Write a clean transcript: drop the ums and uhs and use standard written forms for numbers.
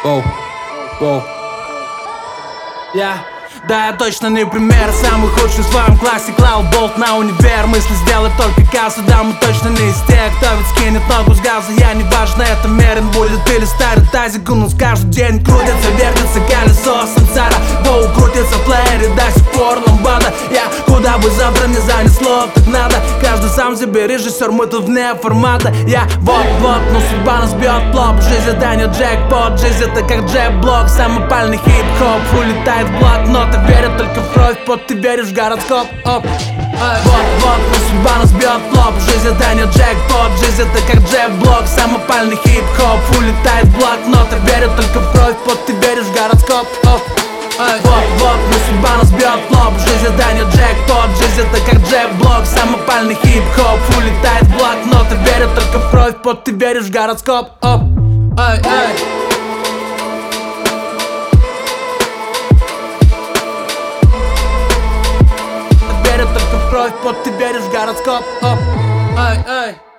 Воу, воу. Да, я точно не пример. Самый худший в своем классе клал болт на универ. Мысли сделать только кассу, да, мы точно не из тех, кто ведь скинет ногу с газа. Я не важно, это мерен будет или старый тазик. У нас каждый день крутится, вертится колесо сансара. Воу, крутится в плеере до сих пор ламбада. Куда бы завтра не занесло, так надо. Каждый сам себе режиссер, мы тут вне формата. Вот-вот, но судьба нас бьет плоп. Жизнь это не джекпот, жизнь это как джеб-блок. Самый пальный хип-хоп улетает в блокнот. Верят только в кровь, под ты веришь в гороскоп. Вот-вот, но судьба нас бьет плоп. Жизнь это не джекпот, жизнь это как джеб-блок. Самый пальный хип-хоп улетает в блокнот. Верят только в кровь, под ты веришь в гороскоп. Вот-вот, но судьба нас бьет плоп. Жизнь это не джекпот, жизнь это как джеб-блок. Самый пальный хип-хоп улетает в блокнот. Верят только в кровь, под ты веришь в гороскоп. Верят только в кровь, под ты веришь в гороскоп.